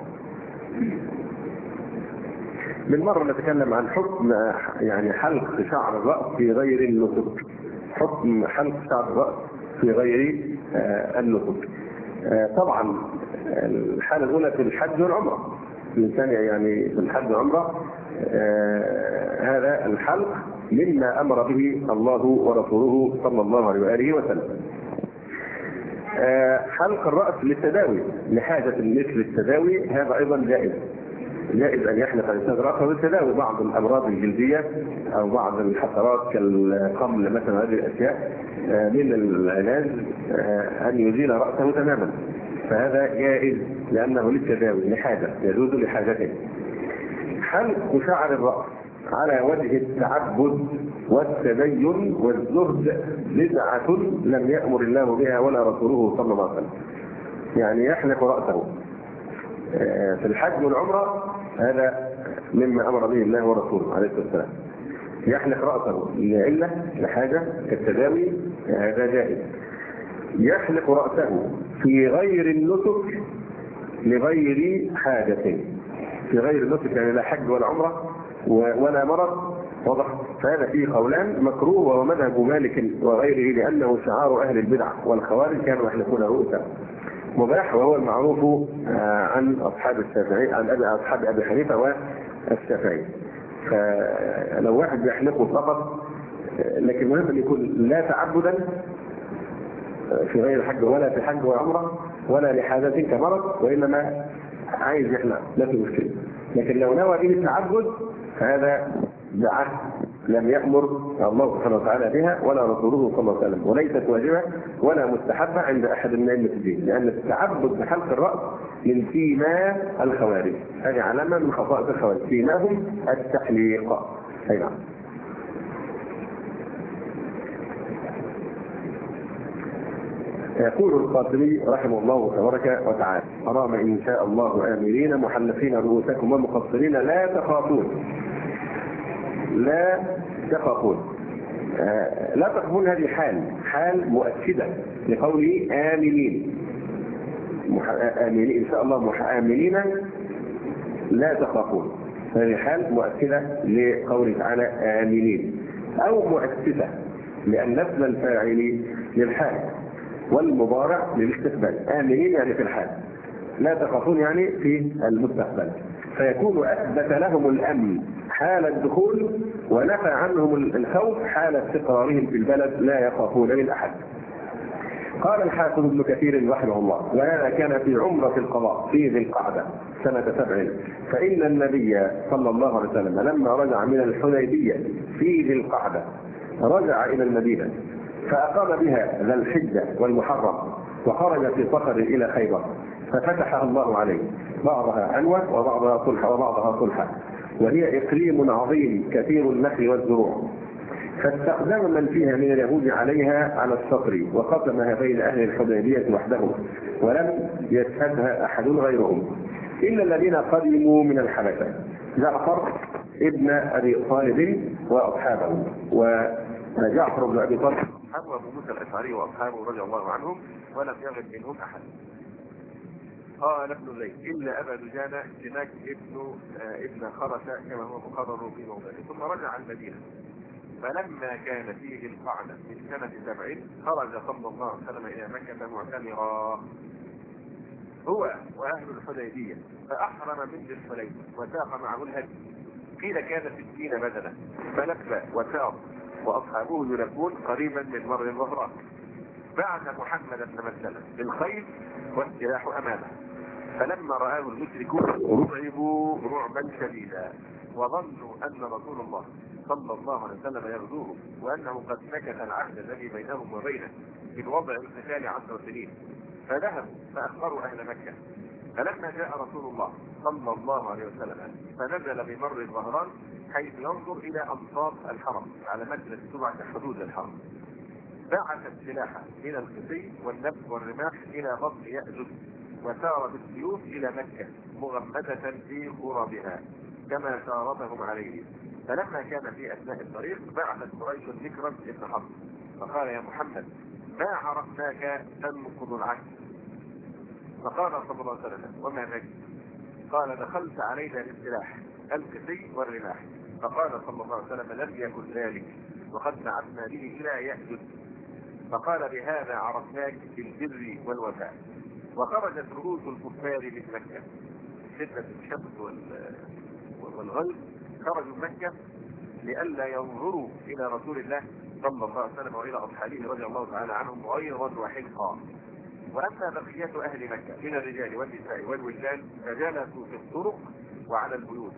Speaker 1: بالمرة نتكلم عن حكم يعني حلق شعر الرأس في غير النسك. حكم حلق شعر الرأس في غير آه النسك. آه طبعا الحالة الأولى في الحج والعمرة، الإنسان يعني في الحج والعمرة آه هذا الحلق مما أمر به الله ورسوله صلى الله عليه وآله وسلم. آه حلق الرأس للتداوي، لحاجة مثل التداوي، هذا أيضا جائز. جائز ان يحلق الانسان راسه للتداوي بعض الامراض الجلديه او بعض الحشرات كالقمل مثلا، هذه الاشياء من العلاج ان يزيل راسه تماما، فهذا جائز لانه للتداوي لحاجه، يجوز لحاجته. حلق شعر الراس على وجه التعبد والتدين والزهد بدعه لم يامر الله بها ولا رسوله صلى الله عليه وسلم. يعني يحلق راسه في الحج والعمرة هذا مما أمر به الله ورسوله عليه الصلاة والسلام. يحلق رأسه لعلة لحاجة كالتداوي هذا جائز. يحلق رأسه في غير النسك لغير حاجة، في غير النسك يعني لا حج ولا عمرة ولا مرض، واضح؟ فهذا فيه قولان، مكروه وهو مذهب مالك وغيره لأنه شعار أهل البدع والخوارج كانوا يحلقون رؤوسهم. مباح وهو المعروف عن اصحاب الشافعي، عن ابي اصحاب ابي حنيفه والشافعي. فلو واحد بيحلقه فقط، لكن مهم ان يكون لا تعبدا في غير الحج ولا في حج وعمره ولا لحاجه كمرض، وانما عايز يحلق لا في مشكله. لكن لو نوى به التعبد فهذا بدعه لم يأمر الله سبحانه وتعالى بها ولا رسوله صلى الله عليه وسلم، وليست واجبة ولا مستحبة عند أحد من أئمة الدين، لأن التعبد بحلق الرأس من سيماء الخوارج، هذه علامة من خصائص الخوارج، سيماهم التحليق. أي نعم. يقول القاسمي رحمه الله تبارك وتعالى: أرام إن شاء الله آمرين محلقين رؤوسكم ومقصرين لا تخافون. لا تخافون. آه لا تخافون هذه حال حال مؤكدة لقوله آمنين. آمنين إن شاء الله آمنين لا تخافون، هذه حال مؤكدة لقوله تعالى آمنين، أو مؤكدة لأن اسم الفاعل للحال والمضارع للاستقبال. آمنين يعني في الحال، لا تخافون يعني في المستقبل، فيكون أثبت لهم الأمن حال الدخول ونفى عنهم الخوف حال استقرارهم في البلد، لا يخافون من أحد. قال الحافظ ابن كثير رحمه الله: وهذا كان في عمرة القضاء في ذي القعدة سنة سبع، فإن النبي صلى الله عليه وسلم لما رجع من الحديبية في ذي القعدة رجع إلى المدينة فأقام بها ذا الحجة والمحرم، وخرج في صخر إلى خيبر ففتحها الله عليه، بعضها عنوة وبعضها صلحة وبعضها صلحة، وهي إقليم عظيم كثير النخل والزروع، فاستقدم من فيها من اليهود عليها على الشطر وقسمها بين أهل الحديبية وحدهم، ولم يشهدها أحد غيرهم إلا الذين قدموا من الحبشة: جعفر ابن أبي طالب وأصحابه، وجعفر بن أبي طالب
Speaker 2: أصحابه أبو موسى الأشعري وأصحابه رضي الله عنهم، ولم يغب منهم أحد. قال ابن الليث: إلا أبا دجانة سماك ابن آه ابن خرسة كما هو مقرر في موضعه، ثم رجع المدينة. فلما كان فيه القعدة من سنة سبع خرج صلى الله عليه وسلم إلى مكة معتمرا هو وأهل الحديبية، فأحرم من ذي الحليفة وساق معه الهدي، قيل كان ستين بدنة، فلف وساق واصحابه يلبون قريبا من مر الظهران. بعث محمد بن مسلمة بالخيل والسلاح امامه، فلما رآه المشركون رعبوا رعبا شديدا، وظنوا ان رسول الله صلى الله عليه وسلم يغزوهم، وانه قد نكث العهد الذي بينهم وبينه من وضع القتال عشر سنين، فذهبوا فاخبروا اهل مكة. فلما جاء رسول الله صلى الله عليه وسلم فنزل بمر الظهران حيث ينظر الى انصاف الحرم على مجلس سبعة حدود الحرم، بعث السلاح من القسي والنبل والرماح الى بطن يأجج، وسار بالسيوف الى مكة مغمدة في خرابها كما سارتهم عليه. فلما كان في اثناء الطريق بعثت قريش ذكرا بن حرب فقال يا محمد ما عرفناك تنقض العهد. فقال صلى الله عليه وسلم وما ذاك؟ قال دخلت علينا بالسلاح القسي والرماح. فقال صلى الله عليه وسلم لم يكن ذلك، وقد بعثنا به الى يأجج. فقال بهذا عرفناك بالبر والوفاء. وخرجت رؤوس الكفار من مكة شدة الشمس والغيظ، خرجوا من مكة لئلا ينظروا الى رسول الله صلى الله عليه وسلم والى اصحابه رضي الله تعالى عنهم غيظا وحلقا. واما بقية اهل مكة من الرجال والنساء والولدان فجلسوا في الطرق وعلى البيوت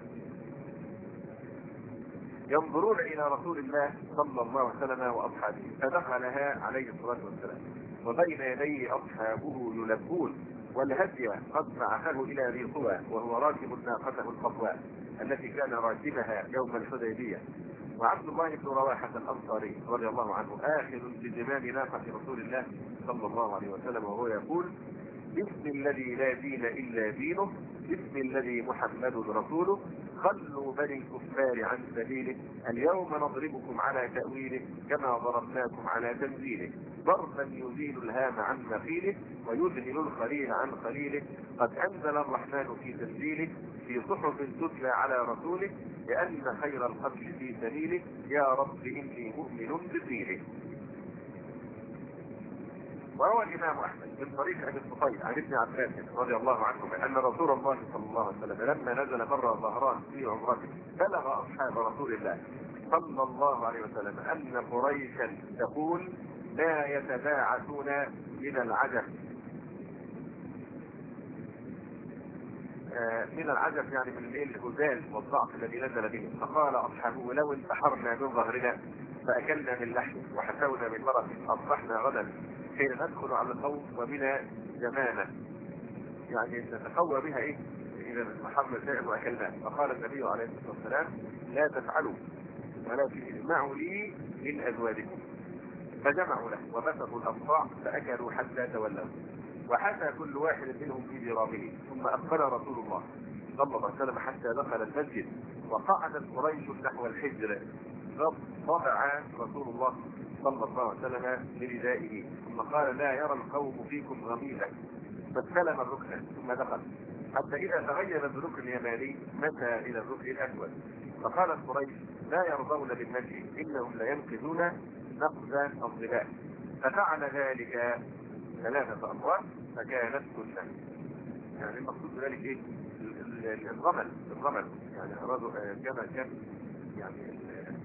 Speaker 2: ينظرون الى رسول الله صلى الله عليه وسلم واصحابه، فدخلها عليه الصلاة والسلام وبين يديه اصحابه يلبون، والهدي قد بعثه الى ذي طوى وهو راكب ناقته القطواء التي كان راكبها يوم الحديبية. وعبد الله بن رواحة الانصاري رضي الله عنه اخذ بزمام ناقة رسول الله صلى الله عليه وسلم وهو يقول باسم الذي لا دين الا دينه، باسم الذي محمد رسوله، خلوا بني الكفار عن سبيله، اليوم نضربكم على تأويله كما ضربناكم على تنزيله، ضربا يزيل الهام عن مخيله ويذهل الخليل عن خليله، قد انزل الرحمن في تنزيله في صحف تتلى على رسوله، لان خير القتل في سبيله، يا رب اني مؤمن بدينه. وروى الامام احمد من طريق ابي الطفيل عن ابن عباس رضي الله عنهما ان رسول الله صلى الله عليه وسلم لما نزل مر ظهران في عمرته بلغ اصحاب رسول الله صلى الله عليه وسلم ان قريشا تقول لا يتباعثون من العجب. آه من العجب يعني من الهزال والضعف الذي نزل به. فقال اصحابه لو انتحرنا من ظهرنا فاكلنا من لحم وحسونا من مرض اصبحنا غدا حين ندخل على القوم وبنا زمانه، يعني نتقوى بها ايه اذا محمد شيئا واكلناه. فقال النبي عليه الصلاه والسلام لا تفعلوا ولكن اجمعوا لي من ازواجكم. فجمعوا له وبسطوا الاصباع فاكلوا حتى تولوا، وحتى كل واحد منهم في جرابه. ثم اقبل رسول الله صلى الله عليه وسلم حتى دخل المسجد، وقعدت قريش نحو الحجر، فضع رسول الله صلى الله عليه وسلم بردائه، ثم قال لا يرى القوم فيكم غميزة، فاستلم الركن ثم دخل حتى اذا تغير الركن اليماني مشى الى الركن الاسود. فقالت قريش لا يرضون بالمشي انهم لا ينقذون نقذ الظلال، ففعل ذلك ثلاثة امرات فكانت سنة. يعني المقصود بذلك ايه؟ الرمل الرمل يعني ارادوا كما كان يعني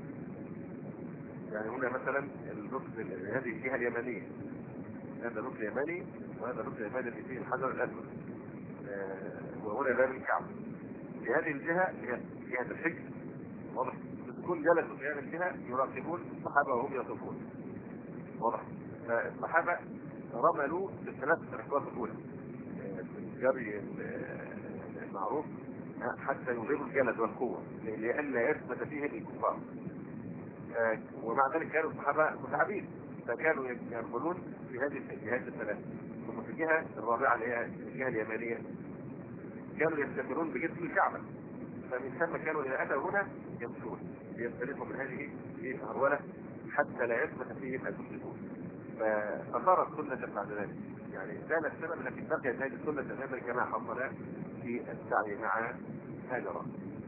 Speaker 2: يعني هنا مثلا الركن هذه الجهة اليمانية، هذا الركن اليماني وهذا الركن اليماني اللي فيه الحجر الاسود، آه وهنا باب الكعبة. في هذه الجهة هي جهة الحجر واضح، تكون جلسوا في هذه الجهة يراقبون الصحابة وهم يطوفون واضح. فالصحابة رملوا بالثلاث الركوات الأولى الجري المعروف حتى يظهروا الجلد والقوة لئلا يثبت فيه الكفار. آه ومع ذلك كانوا الصحابة متعبين، فكانوا يرملون في هذه الجهات الثلاث. ثم في الجهة الرابعة اللي هي الجهة اليمانية كانوا يستمرون بجسم الكعبة، فمن ثم كانوا إذا أتوا هنا يمشون يستلموا من هذه الهرولة حتى لا يثبت فيهم المشركون. فصارت سنة بعد ذلك، يعني كانت السنة لكن بقيت هذه السنة تماما كما حصل في السعي مع هاجر.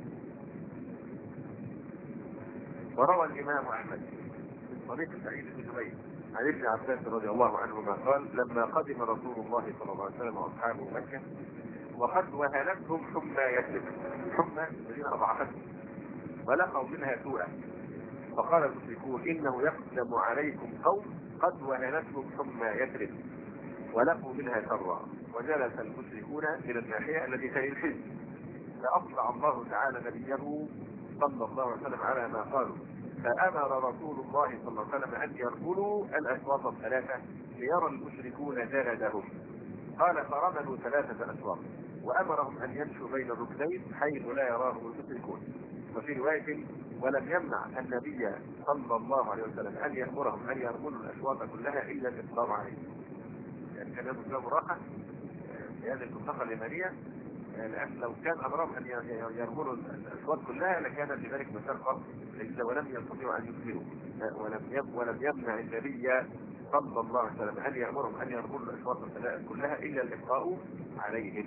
Speaker 2: وروى الإمام أحمد من طريق سعيد بن جبير عن ابن عباس رضي الله عنهما قال لما قدم رسول الله صلى الله عليه وسلم وأصحابه مكة وقد وهنتهم حمى يثرب، حمى الذين أضعفتهم ولقوا منها سوءا، فقال المشركون إنه يقدم عليكم قوم قد وهنتهم حمى يثرب ولقوا منها شرا. وجلس المشركون إلى الناحية التي تلي الحزب، فأطلع الله تعالى نبيه صلى الله عليه وسلم على ما قالوا، فأمر رسول الله صلى الله عليه وسلم أن يرملوا الأشواط الثلاثة ليرى المشركون جلدهم. قال فرملوا ثلاثة أشواط وأمرهم أن يمشوا بين الركنين حيث لا يراهم المشركون. وفي رواية ولم يمنع النبي صلى الله عليه وسلم أن يأمرهم أن يرملوا الأشواط كلها إلا الإصرار عليه. يعني كان يأمر راحة في هذه المنطقة اليمنية، لأن لو كان أمرهم أن يرملوا الأشواط كلها لكان لذلك مشقة ولم يستطيعوا أن يكملوا. ولم ولم يمنع النبي صلى الله عليه وسلم أن يأمرهم أن يرملوا الأشواط كلها إلا الإبقاء عليهم.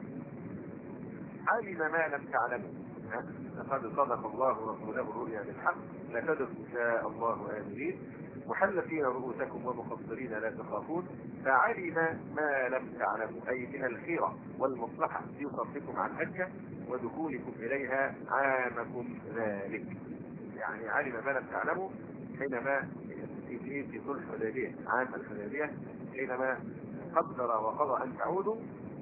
Speaker 2: علم ما لم تعلموا لقد صدق الله رسوله الرؤيا بالحق لتدخلوا إن شاء الله آمنين محلقين رؤوسكم ومقصرين لا تخافون. فعلم ما لم تعلموا أي من الخيرة والمصلحة في صرفكم عن مكة ودخولكم إليها عامكم ذلك. يعني علم ما لم تعلموا حينما في في صلح الحديبية عام الحديبية حينما قدر وقضى أن تعودوا،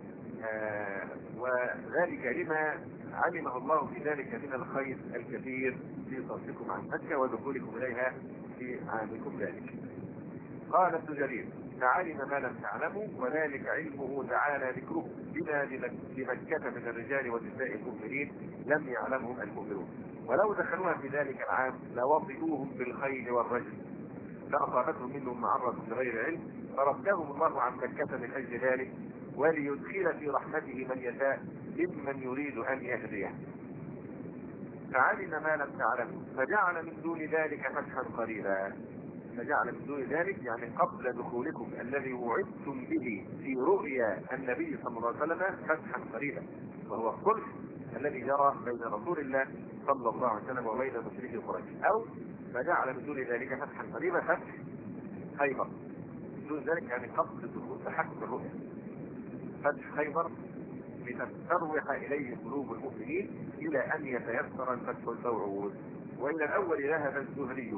Speaker 2: آه وذلك لما علمه الله في ذلك من الخير الكثير في صرفكم عن مكة ودخولكم إليها في عامكم ذلك. قال ابن جرير فعلم ما لم تعلموا وذلك علمه تعالى ذكره بما لمكة من الرجال والنساء المؤمنين لم يعلمهم المؤمنون، ولو دخلوها في ذلك العام لوطئوهم بالخيل والرجل فأصابتهم منهم معرة بغير علم فردهم الله عن مكة من أجل ذلك وليدخل في رحمته من يشاء ممن يريد أن يهديه. فعلم ما لم تعلموا فجعل من دون ذلك فتحا قريبا. فجعل من دون ذلك يعني قبل دخولكم الذي وعدتم به في رؤيا النبي صلى الله عليه وسلم فتحا قريبا، وهو الصلح الذي جرى بين رسول الله صلى الله عليه وسلم وبين مشركي قريش. أو فجعل من دون ذلك فتحا قريبا فتح خيبر. من دون ذلك يعني قبل دخول تحكم الرؤيا فتح خيبر لتستروح إليه قلوب المؤمنين إلى أن يتيسر الفتح الموعود. وإلى الأول ذهب الزهري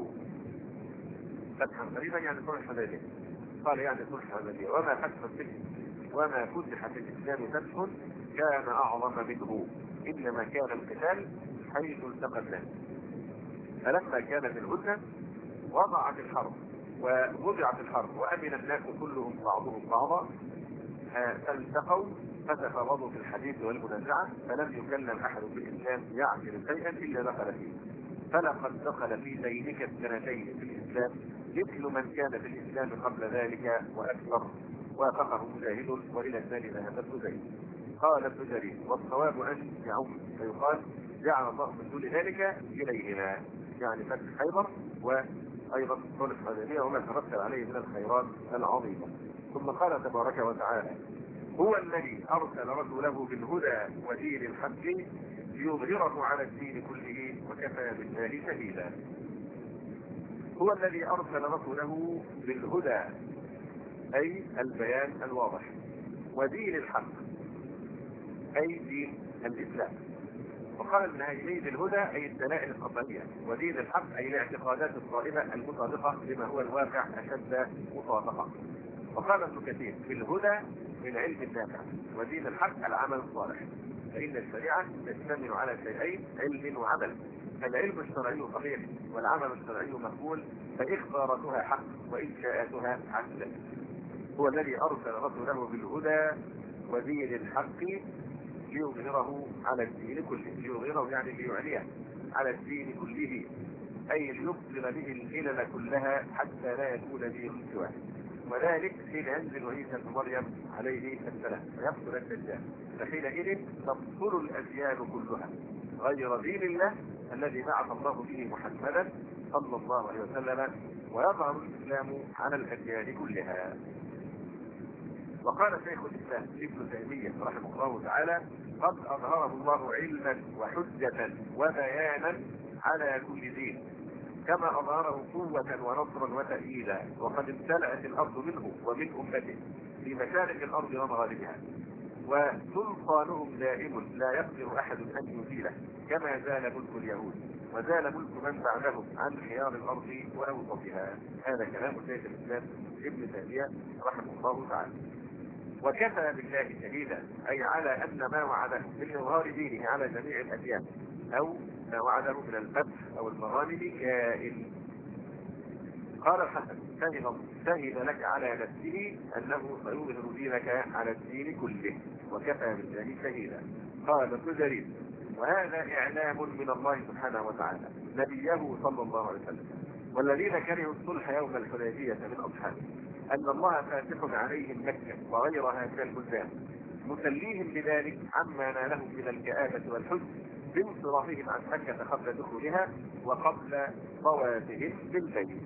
Speaker 2: فتحا قريبا يعني صلح الحديبية، قال يعني صلح الحديبية وما فتح الفتح وما فتح في الإسلام فتح كان أعظم منه، إنما كان القتال حيث التقى الناس. فلما كانت الهدنة وضعت الحرب ووضعت الحرب وأمن الناس كلهم بعضهم بعضا فالتقوا فتفاوضوا في الحديث والمنازعة فلم يكلم أحد في الإسلام يعمل شيئا إلا دخل فيه. فلقد دخل في ذينك السنتين في الإسلام مثل من كان في الإسلام قبل ذلك وأكثر. وافقه مجاهد وإلى الثاني ذهب زيد. قال ابن جرير والصواب أن يعم فيقال جعل الله من دون ذلك إليهما يعني فتح خيبر وأيضا صلح الحديبية وما ترتب عليه من الخيرات العظيمة. ثم قال تبارك وتعالى هو الذي أرسل رسوله بالهدى ودين الحق ليظهره على الدين كله وكفى بالله شهيدا. هو الذي أرسل رسوله بالهدى أي البيان الواضح ودين الحق أي دين الإسلام. وقال ابن هيمين بالهدى أي الدلائل القطعية ودين الحق أي الاعتقادات الصائبة المطابقة لما هو الواقع أشد مطابقة. وقال ابن كثير بالهدى من علم النافع ودين الحق العمل الصالح، فإن الشريعة تشتمل على شيئين علم وعمل. العلم الشرعي صحيح والعمل الشرعي مقبول فإخباراتها حق وإنشاءاتها عدل. هو الذي أرسل رسوله بالهدى ودين الحق ليظهره على الدين كله. ليظهره يعني ليعليه على الدين كله أي ليبطل به العلل كلها حتى لا يكون به سواه. وذلك حين ينزل عيسى بن مريم عليه السلام ويقتل الدجال فحينئذ تبطل الأديان كلها غير دين الله الذي بعث الله به محمدا صلى الله عليه وسلم ويظهر الإسلام على الأديان كلها. وقال شيخ الإسلام ابن تيمية رحمه الله تعالى قد أظهره الله علما وحجة وبيانا على كل دين كما أظهره قوة ونصرا وتأييدا وقد امتلأت الأرض منه ومن أمته في مشارق الأرض ومغاربها وسلطانهم دائم لا يقدر أحد أن يزيله كما زال ملك اليهود وزال ملك من بعدهم عن خيار الارض واوسطها. هذا كلام شيخ الاسلام ابن تيميه رحمه الله تعالى. وكفى بالله شهيدا، اي على ان ما وعده من اظهار دينه على جميع الاديان او ما وعده من الفتح او المغانم كائن. قال الحسن: شهد لك على نفسه انه سيظهر دينك على الدين كله، وكفى بالله شهيدا. قال ابن جرير: وهذا اعلام من الله سبحانه وتعالى نبيه صلى الله عليه وسلم والذين كرهوا الصلح يوم الحديبيه من اصحابه ان الله فاتح عليهم مكه وغيرها من البلدان، مسليهم بذلك عما نالهم من الكآبه والحزن بانصرافهم عن مكه قبل دخولها وقبل طوافهم بالبيت.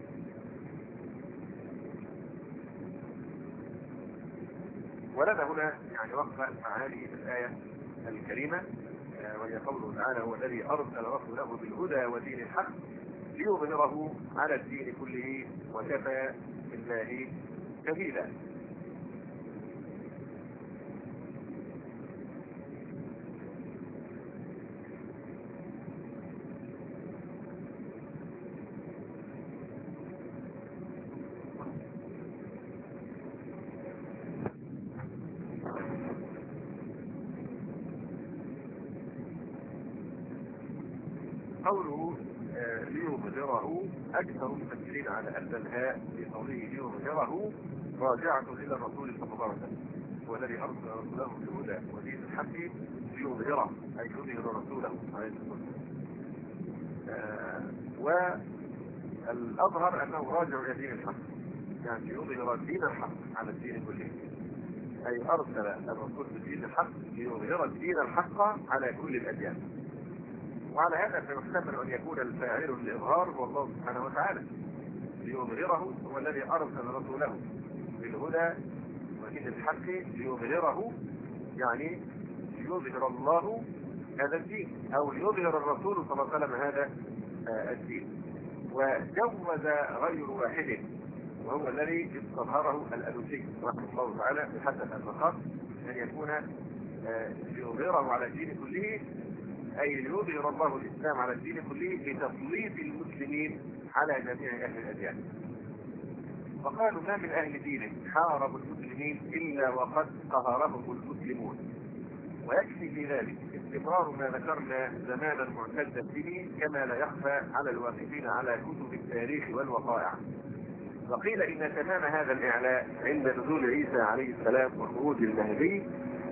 Speaker 2: ولنا هنا يعني وقفه مع هذه الايه الكريمه، وهي قوله تعالى: هو الذي ارسل رسوله بالهدى ودين الحق ليظهره على الدين كله وكفى بالله شهيدا. قوله آه ليظهره، أكثر المفسرين على أن الهاء في قوله ليظهره راجعة إلى الرسول صلى الله عليه وسلم، هو الذي أرسل رسوله بالهدى ودين الحق ليظهره، أي يظهر رسوله عليه الصلاة والسلام. والأظهر أنه راجع إلى دين الحق، يعني يظهر دين الحق على الدين كله، أي أرسل الرسول بالدين الحق ليظهر الدين الحق على كل الأديان. وعلى هذا فيحتمل ان يكون الفاعل للاظهار هو الله سبحانه وتعالى، ليظهره هو الذي ارسل رسوله بالهدى ودين الحق ليظهره، يعني ليظهر الله هذا الدين او ليظهر الرسول صلى الله عليه وسلم هذا الدين. وجوز غير واحد وهو الذي استظهره الألوسي رحمه الله تعالى بحسب المقام ان يكون ليظهره على الدين كله، أي ليظهر الله الإسلام على الدين كله لتسليط المسلمين على جميع أهل الأديان. وقالوا: ما من أهل دين حاربوا المسلمين إلا وقد قهرهم المسلمون. ويكفي في ذلك استمرار ما ذكرنا زمانا معتدا به كما لا يخفى على الواقفين على كتب التاريخ والوقائع. وقيل إن تمام هذا الإعلاء عند نزول عيسى عليه السلام وخروج المهدي،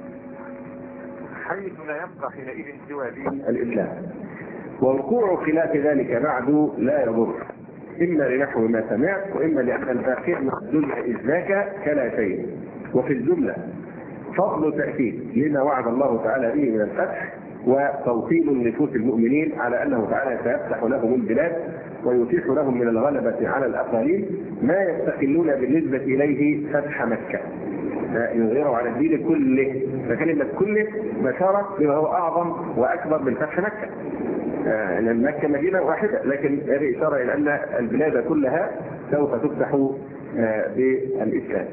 Speaker 2: حيث لا يبقى حينئذ سوى دين الإسلام. ووقوع خلاف ذلك بعد لا يضر، إما لنحو ما سمعت وإما لأن الباقي من الدنيا إذ ذاك كلا شيء. وفي الجملة فضل تأكيد لما وعد الله تعالى به من الفتح وتوطين النفوس المؤمنين على أنه تعالى سيفتح لهم البلاد ويتيح لهم من الغلبة على الأقاليم ما يستقلون بالنسبة إليه فتح مكة، يظهروا على الدين كله. فكلمة كله بشارة بما هو أعظم وأكبر من فتح مكة، لأن مكة مدينة واحدة، لكن هذه إشارة إلى أن البلاد كلها سوف تفتح بالإسلام.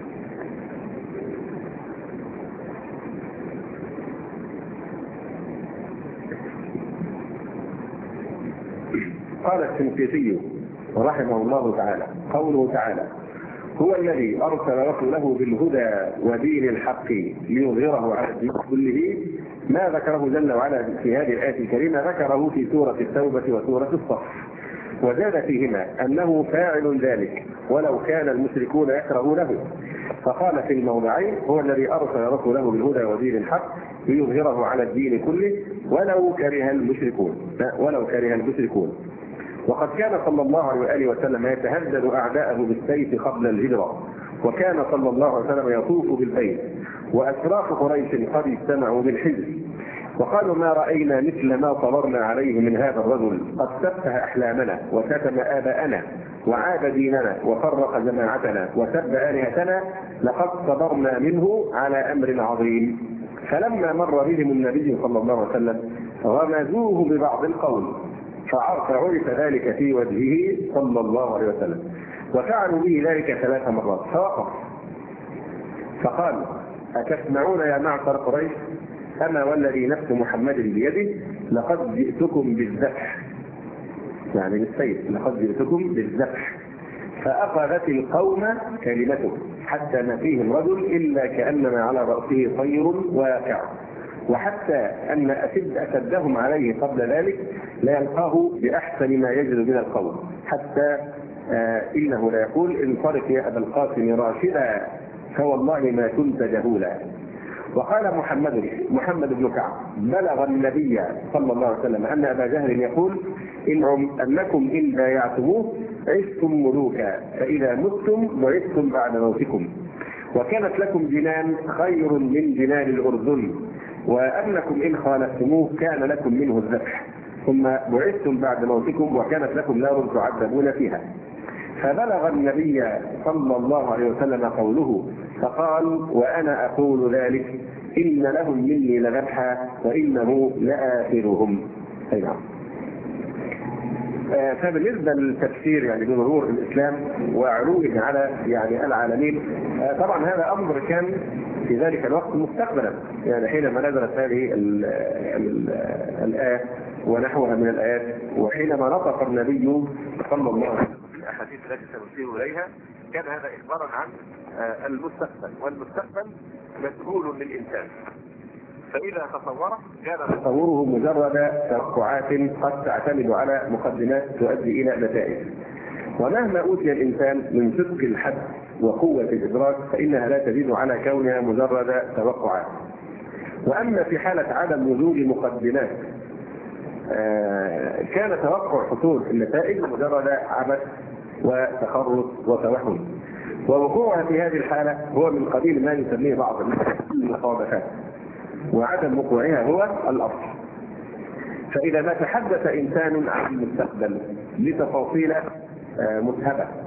Speaker 2: قال الشنقيطي رحمه الله تعالى: قوله تعالى: هو الذي أرسل رسوله بالهدى ودين الحق ليظهره على الدين كله، ما ذكره جل وعلا في هذه الآية الكريمة ذكره في سورة التوبة وسورة الصف، وزاد فيهما أنه فاعل ذلك ولو كان المشركون يكرهونه. فقال في الموضعين: هو الذي أرسل رسوله بالهدى ودين الحق ليظهره على الدين كله ولو كره المشركون ولو كره المشركون. وقد كان صلى الله عليه وآله وسلم يتهدد أعداءه بالسيف قبل الهجرة، وكان صلى الله عليه وسلم يطوف بالبيت، وأشراف قريش قد اجتمعوا بالحزب وقالوا: ما رأينا مثل ما صبرنا عليه من هذا الرجل، قد سفه أحلامنا وكتم آباءنا وعاد ديننا وفرق جماعتنا وسب آلهتنا، لقد صبرنا منه على أمر عظيم. فلما مر بهم النبي صلى الله عليه وسلم غمزوه ببعض القول، فعرف ذلك في وجهه صلى الله عليه وسلم، وفعلوا به ذلك ثلاث مرات فوقف فقال: أتسمعون يا معشر قريش؟ أما والذي نفس محمد بيده لقد جئتكم بالذبح
Speaker 1: يعني للسيف، لقد جئتكم بالذبح. فأخذت القوم كلمته حتى ما فيهم رجل إلا كأنما على رأسه طير واقع، وحتى أن أشد أشدهم عليه قبل ذلك لا يلقاه بأحسن ما يجد من القول، حتى آه إنه لا يقول انطلق يا أبا القاسم راشدا فوالله ما كنت جهولا. وقال محمد محمد بن كعب بلغ النبي صلى الله عليه وسلم أن أبا جهل يقول إنهم أنكم إن بايعتموه عشتم ملوكا فإذا متم بعثتم بعد موتكم، وكانت لكم جنان خير من جنان الأردن، وأنكم إن خالفتموه كان لكم منه الذبح، ثم بعثتم بعد موتكم وكانت لكم نار تعذبون فيها. فبلغ النبي صلى الله عليه وسلم قوله فقال وأنا أقول ذلك إن لهم مني لذبحا وإنه لآخرهم. أي نعم. آه فبالنسبة للتفسير يعني بظهور الإسلام وعروضه على يعني العالمين، آه طبعا هذا أمر كان في ذلك الوقت مستقبلا، يعني حينما نزلت هذه الآية ونحوها من الآيات، وحينما نطق النبي صلى الله عليه وسلم في الأحاديث التي سنشير إليها كان هذا إخبارا عن آه المستقبل، والمستقبل مسؤول للإنسان، فإذا تصوره كان تصوره مجرد توقعات قد تعتمد على مقدمات تؤدي إلى نتائج. ومهما أوتي الإنسان من صدق الحد وقوة الإدراك فإنها لا تزيد على كونها مجرد توقعات. وأما في حالة عدم وجود مقدمات آه كان توقع حصول النتائج مجرد عبث وتخرص وتوهم، ووقوعها في هذه الحالة هو من قبيل ما يسميه بعض المصادفات، وعدم وقوعها هو الأصل. فإذا ما تحدث إنسان عن المستقبل لتفاصيل مذهبة